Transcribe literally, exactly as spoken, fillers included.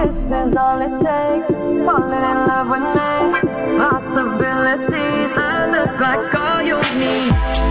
This is all it takes. Falling in love with me. Possibilities. I look like all you need.